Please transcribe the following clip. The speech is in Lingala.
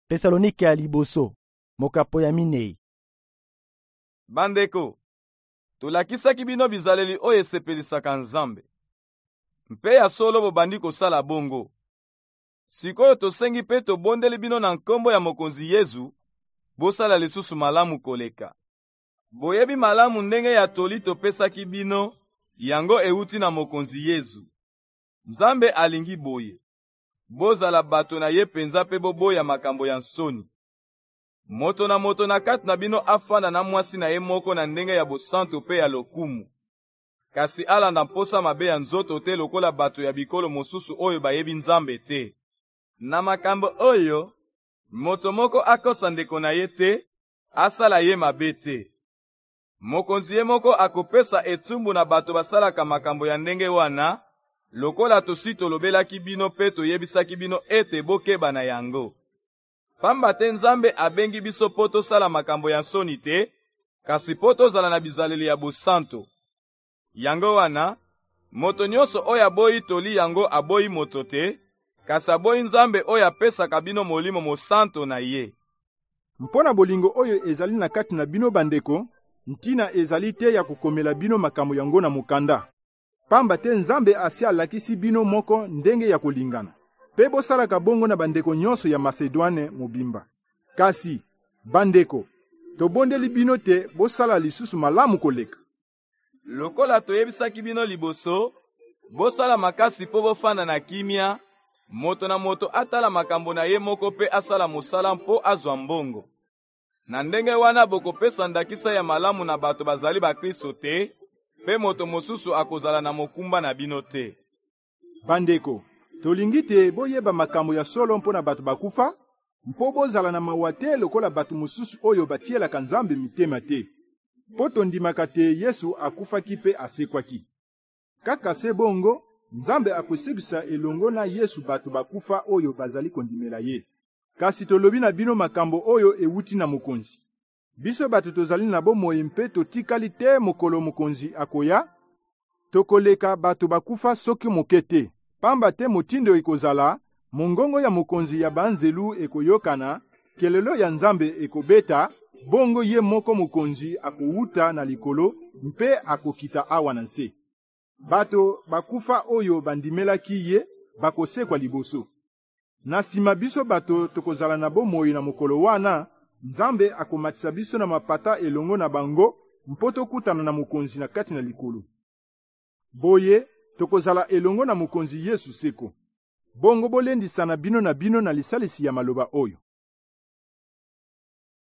Tesalonike ya liboso, mokapo ya minei. Bandeko, tolakisaki bino bizaleli oyo esepelisaka Nzambe. Mpe ya solo bobandi kosala bongo. Sikoyo tosengi mpe tobondeli bino na nkombo ya mokonzi Yesu, bosala lisusu malamu koleka. Boyebi malamu ndenge ya toli topesaki bino, yango euti na mokonzi Yesu. Nzambe alingi boye. Bozala bato na ye penza mpe boboya makambo ya nsoni. Moto na moto na kati na bino afanda na mwasi na ye moko na ndenge ya bosanto mpe ya lokumu. Kasi alanda mposa mabe ya nzoto te lokola bato ya bikolo mosusu oyo bayebi Nzambe te. Na makambo oyo, moto moko akosa ndeko na ye te, asala ye mabe te. Mokonzi ye moko akopesa etumbu na bato basalaka makambo ya ndenge wana, lokola tosi tolobelaki bino mpe toyebisaki bino ete bokeba na yango. Pamba te Nzambe abengi biso po tosala makambo ya nsoni te, kasi po tozala na bizaleli ya bosanto. Yango wana, moto nyonso oyo aboyi toli yango aboyi moto te, kasi aboyi Nzambe oyo apesaka bino molimo mosanto na ye. Mpona bolingo oyo ezali na kati na bino bandeko, ntina ezali te ya kukomela bino makambo yango na mokanda. Pamba te Nzambe asi alakisi bino moko ndenge ya kolingana. Pe bosalaka bongo na bandeko nyonso ya Masedwane mobimba. Kasi, bandeko, tobondeli bino te bosala lisusu malamu koleka. Lokola toyebisaki bino liboso, bosala makasi po bofanda na kimia, moto na moto atala makambo na ye moko pe asala mosala mpo azwa mbongo. Na ndenge wana bokopesa ndakisa ya malamu na bato bazali bakristo te, pe moto mosusu akozala na mokumba na bino te. Bandeko, tolingi te boyeba makambo ya solo mpo na bato bakufa, mpo bozala na mawa te lokola bato mosusu oyo batielaka Nzambe mitema te. Po tondimaka te Yesu akufaki pe asekwaki. Kaka se bongo, Nzambe akosekisa elongo na Yesu bato bakufa oyo bazali kondimela ye. Kasi tolobi na bino makambo oyo ewuti na mokonzi. Biso bato tozali na bomoi mpe totikali te mokolo mokonzi akoya, tokoleka bato bakufa soki moke te. Pamba te motindo ekozala, mongongo ya mokonzi ya banzelu ekoyokana, kelelo ya Nzambe ekobeta, bongo ye moko mokonzi akouta na likolo mpe akokita awa na nse. Bato bakufa oyo bandimelaki ye bakosekwa liboso. Na sima biso bato tokozala na bomoi na mokolo wana, Nzambe akomatisa biso na mapata elongo na bango mpo tokutana na mokonzi na kati na likolo. Boye, tokozala elongo na mokonzi Yesu seko. Bongo bolendisana bino na lisalisi ya maloba oyo.